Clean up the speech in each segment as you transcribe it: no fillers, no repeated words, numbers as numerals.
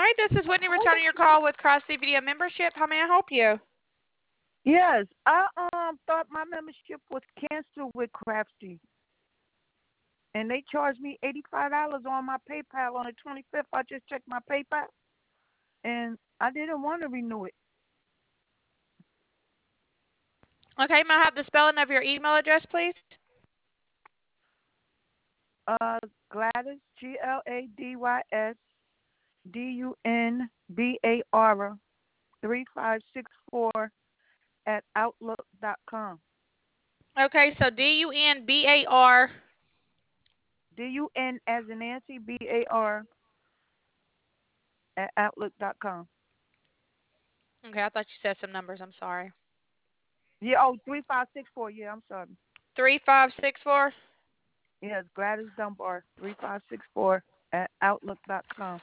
right, this is Whitney returning your call with Cross CBD membership. How may I help you? Yes, I thought my membership was canceled with Crafty, and they charged me $85 on my PayPal on the 25th. I just checked my PayPal, and I didn't want to renew it. Okay, may I have the spelling of your email address, please? Gladys, GladysDunbar 3564 at outlook.com. Okay, so DUNBAR. DUN as in Nancy, BAR at outlook.com. Okay, I thought you said some numbers. I'm sorry. Yeah, oh, 3564. Yeah, I'm sorry. 3564. Yes, Gladys Dunbar 3564 at outlook.com.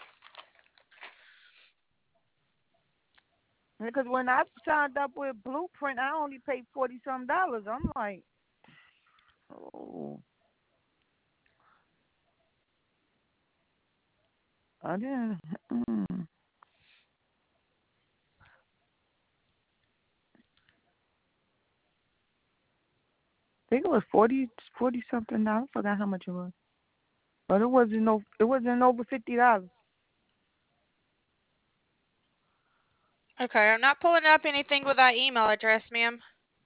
Because when I signed up with Blueprint, I only paid $40 some. I'm like, oh, I didn't. Mm. I think it was 40 something. I forgot how much it was, but it wasn't no. It wasn't over $50. Okay, I'm not pulling up anything with that email address, ma'am.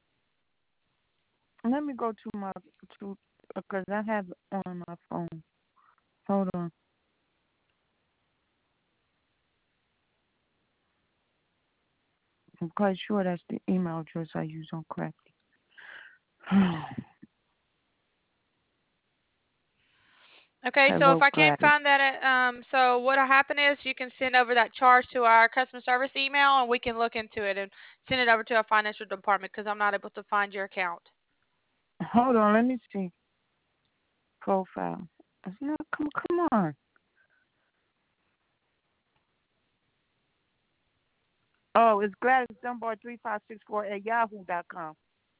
Let me go to my to because I have it on my phone. Hold on. I'm quite sure that's the email address I use on Crafty. Okay, so if Hello, I can't Gladys. find that, so what'll happen is you can send over that charge to our customer service email, and we can look into it and send it over to our financial department because I'm not able to find your account. Hold on, let me see. Profile. It's not. Come on. Oh, it's Gladys Dunbar 3564 at yahoo.com.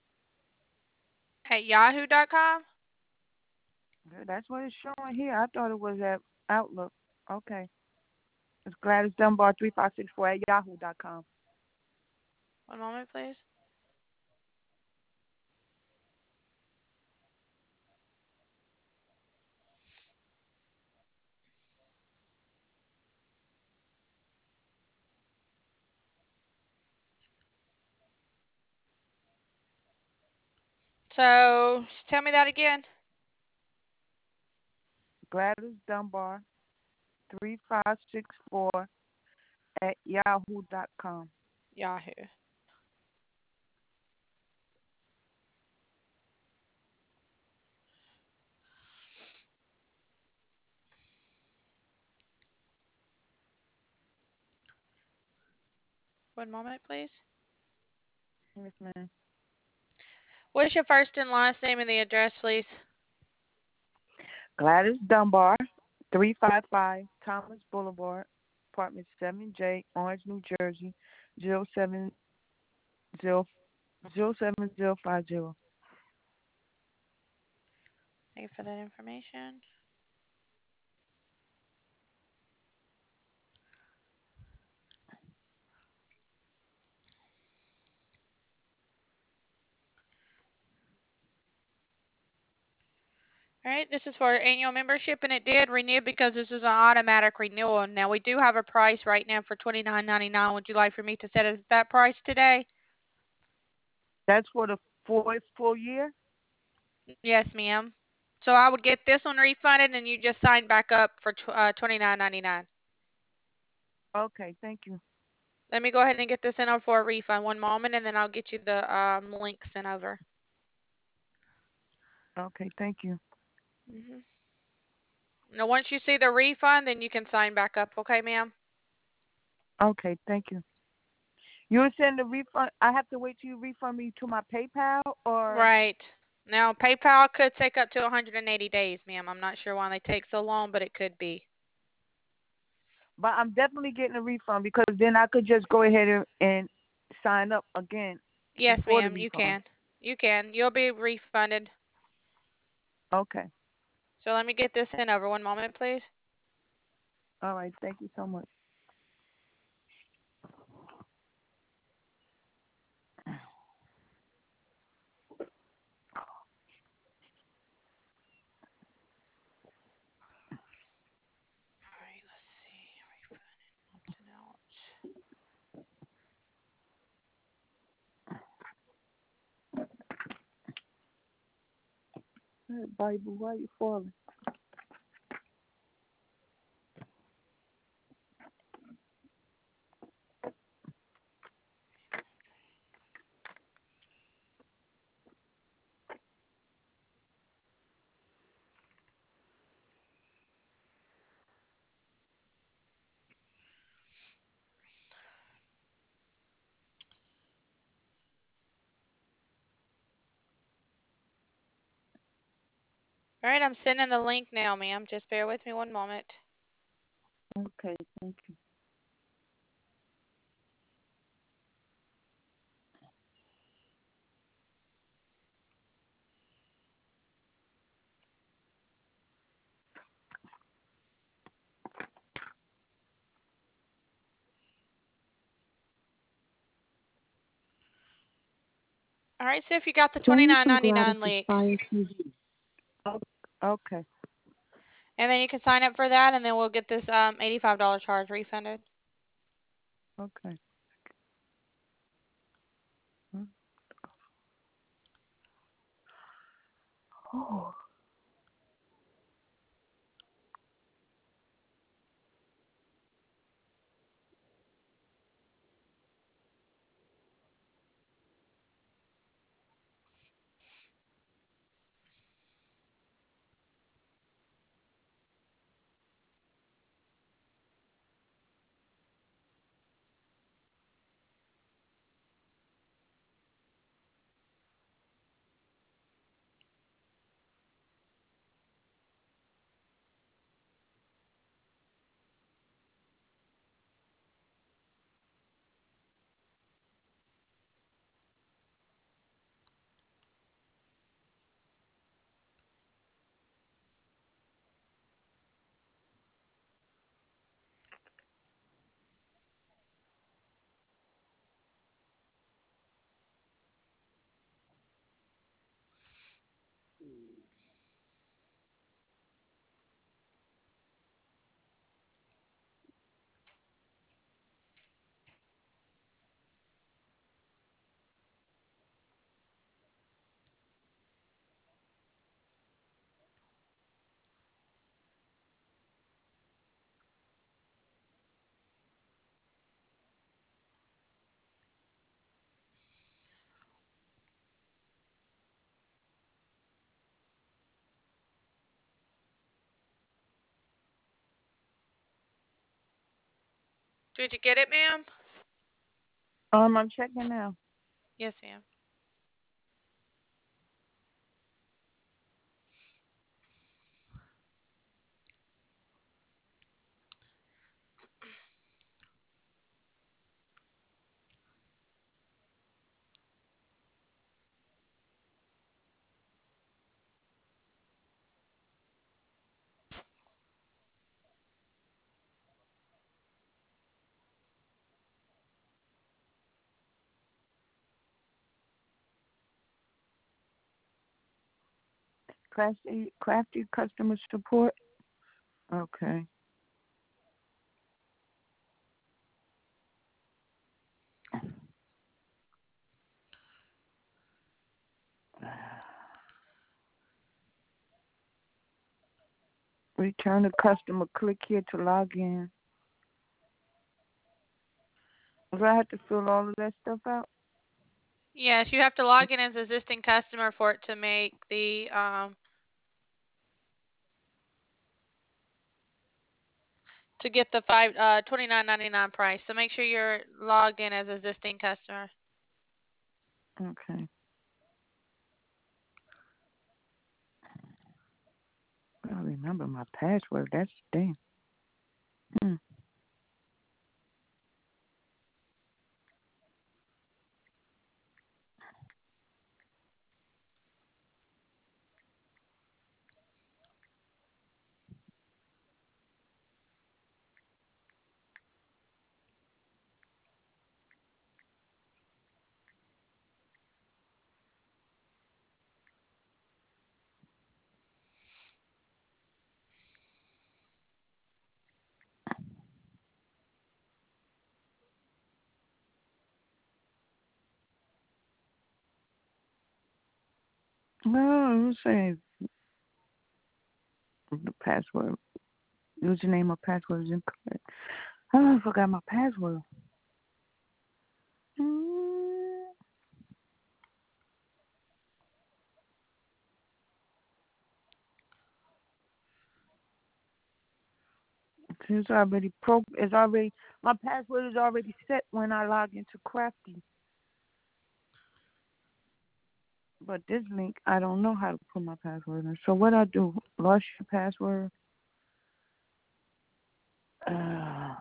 At yahoo.com? That's what it's showing here. I thought it was at Outlook. Okay. It's Gladys Dunbar 3564 at yahoo.com. One moment, please. So tell me that again. Gladys Dunbar 3564 at yahoo.com. Yahoo. One moment, please. Yes, ma'am. What's your first and last name and the address, please? Gladys Dunbar 355 Thomas Boulevard, apartment 7J, Orange, New Jersey, 07050. Thank you for that information. All right, this is for annual membership, and it did renew because this is an automatic renewal. Now we do have a price right now for $29.99. Would you like for me to set it at that price today? That's for the fourth full year? Yes, ma'am. So I would get this one refunded, and you just sign back up for $29.99. Okay, thank you. Let me go ahead and get this in over for a refund. One moment, and then I'll get you the link sent over. Okay, thank you. Mhm. Now, once you see the refund, then you can sign back up. Okay, ma'am? Okay, thank you. You'll send the refund. I have to wait till you refund me to my PayPal, or? Right. Now, PayPal could take up to 180 days, ma'am. I'm not sure why they take so long, but it could be. But I'm definitely getting a refund because then I could just go ahead and sign up again Yes, before the ma'am, you refund. can. You can. You'll be refunded. Okay. So let me get this in over. One moment, please. All right. Thank you so much. Hey, Bible, why you falling? All right, I'm sending the link now, ma'am. Just bear with me one moment. Okay, thank you. All right, so if you got the Playing from 29.99 Gladys's link, Fire TV. Okay, and then you can sign up for that, and then we'll get this $85 charge refunded. okay. Oh. Did you get it, ma'am? I'm checking now. Yes, ma'am. Crafty customer support. Okay. Return a customer. Click here to log in. Do I have to fill all of that stuff out? Yes, you have to log in as existing customer for it to make the to get the $29.99 price. So make sure you're logged in as existing customer. Okay. I remember my password. That's damn. Hmm. Well, let's say The password, username or password is incorrect. Oh, I forgot my password. Mm, It's already It's already my password is already set when I log into Crafty. But this link, I don't know how to put my password in. So what I do? Lost your password. Uh,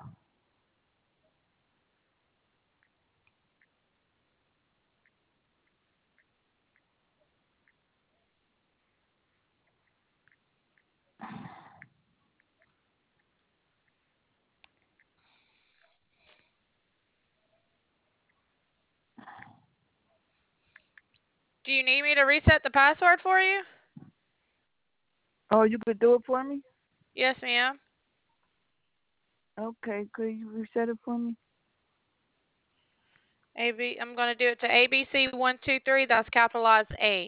Do you need me to reset the password for you? oh, you could do it for me? Yes, ma'am. Okay, could you reset it for me? I'm going to do it to ABC123. That's capitalized A.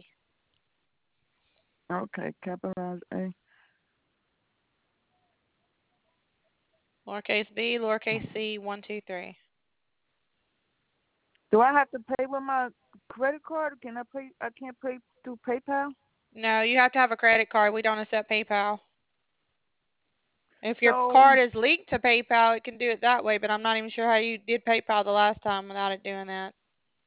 Okay, capitalize A. Lowercase b, lowercase c, 123. Do I have to pay with my credit card? Or can I pay? I can't pay through PayPal. No, you have to have a credit card. We don't accept PayPal. If your So, card is linked to PayPal, it can do it that way, but I'm not even sure how you did PayPal the last time without it doing that.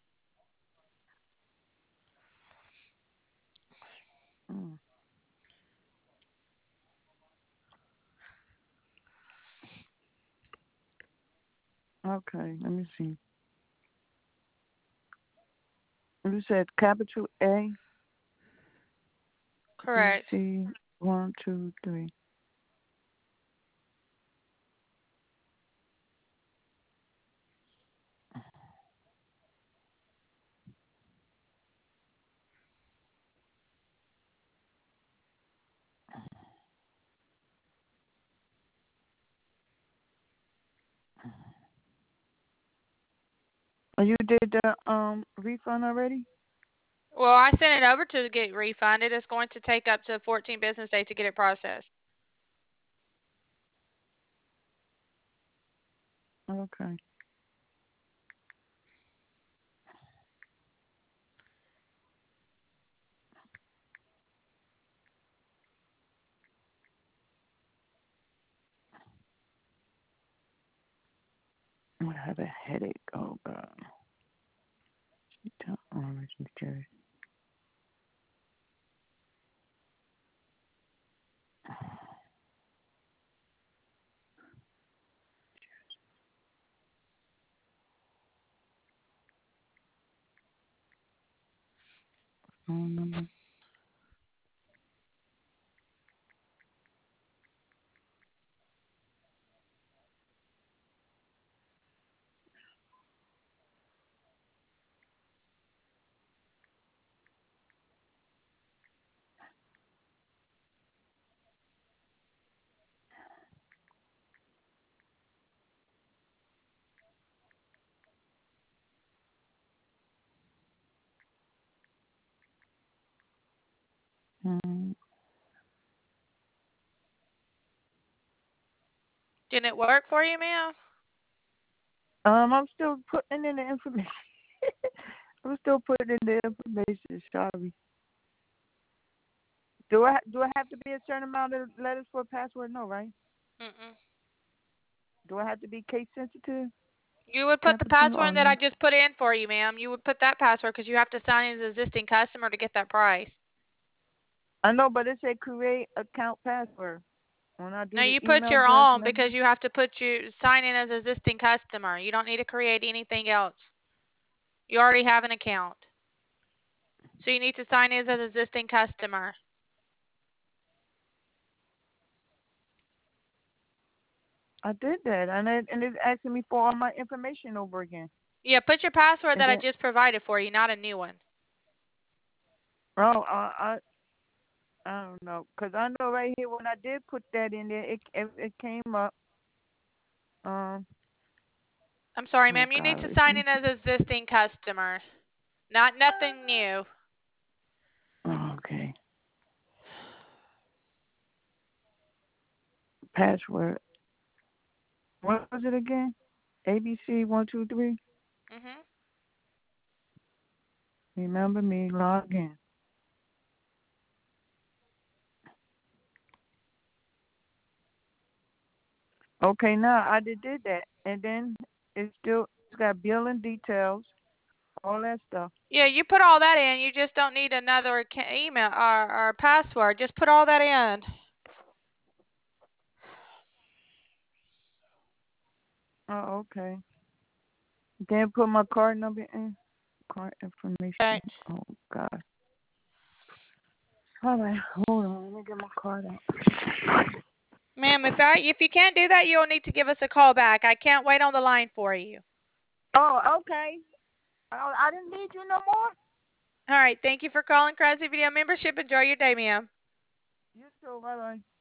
mm, okay, let me see. You said capital A, B, Correct. C, 1, 2, 3. You did the refund already? Well, I sent it over to get refunded. It's going to take up to 14 business days to get it processed. Okay. I have a headache. Oh God. Orange, New Jersey. Phone number. Mm. Didn't it work for you, ma'am? I'm still putting in the information. I'm still putting in the information. Sorry. Do I have to be a certain amount of letters for a password? No, right? Mm-mm. Do I have to be case sensitive? You would put the Capital password or in that I no? just put in for you, ma'am. You would put that password because you have to sign in as an existing customer to get that price. I know, but it said create account password. When I No, do the you put email your address own and because everything. you have to sign in as an existing customer. You don't need to create anything else. You already have an account. So you need to sign in as an existing customer. I did that, and it's asking me for all my information over again. Yeah, put your password And that I then, just provided for you, not a new one. oh, I don't know, cause I know right here when I did put that in there, it came up. Um, I'm sorry, oh ma'am. You need God, to it's sign in as an existing customer, not nothing new. oh, okay. Password. What was it again? ABC 123. Mhm. Remember me. Log in. Okay, now I did that, and then it's got billing details, all that stuff. Yeah, you put all that in. You just don't need another email or password. Just put all that in. Oh, okay. Then put my card number in. Card Okay. information. Oh God. All right, hold on. Let me get my card out. Ma'am, if you can't do that, you'll need to give us a call back. I can't wait on the line for you. Oh, okay. Oh, I didn't need you no more. All right. Thank you for calling Crazy Video Membership. Enjoy your day, ma'am. You too. Bye bye.